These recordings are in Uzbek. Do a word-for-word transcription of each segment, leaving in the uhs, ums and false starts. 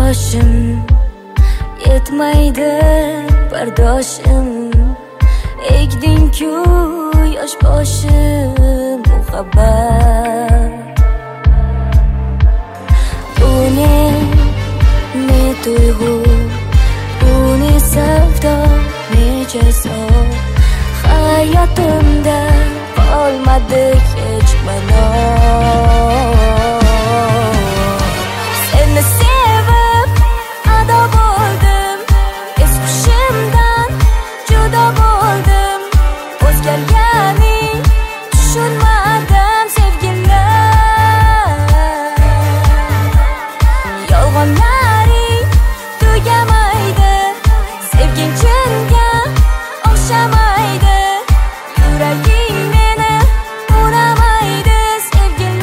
yoshim yetmaydi bardoshim, ekding-ku yosh boshim muhabbat. Bu ne ne tuyg'u, bu ne savdo, ne jazo, hayotimda qolmadi hech ma'no. Seni sevib ado bo'ldim, es hushimdan judo bo'ldim, o'zgarganing tushunmadim sevgilim. Yolg'onlaring tugamaydi, sevging chinga o'xshamaydi, yuraging meni unamaydi sevgilim.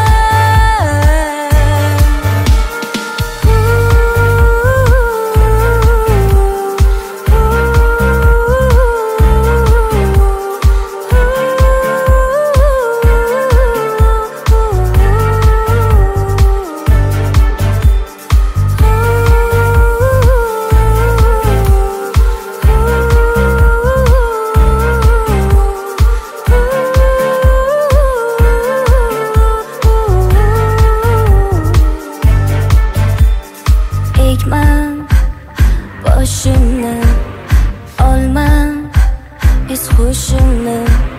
Ekman boshimni, olman es hushimni,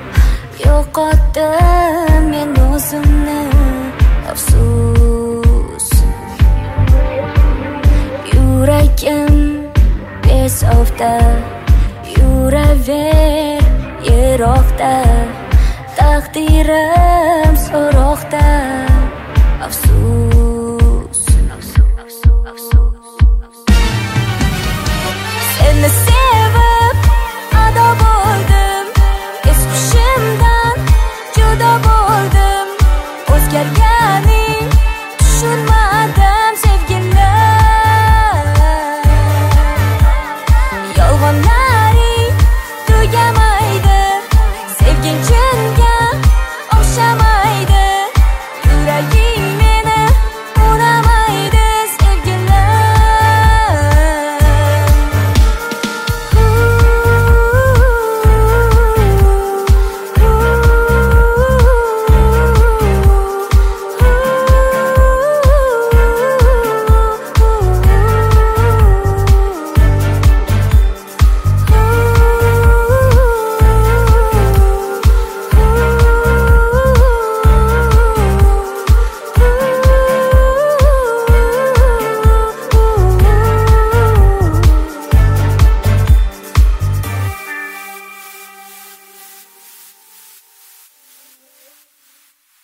yo'qotdim men o'zimni, afsus. Yuragim bezovta, yuraver yiroqda, taqdirim so'roqda, afsus. Seni sevib ado bo'ldim, es hushimdan judo bo'ldim, o'zgargan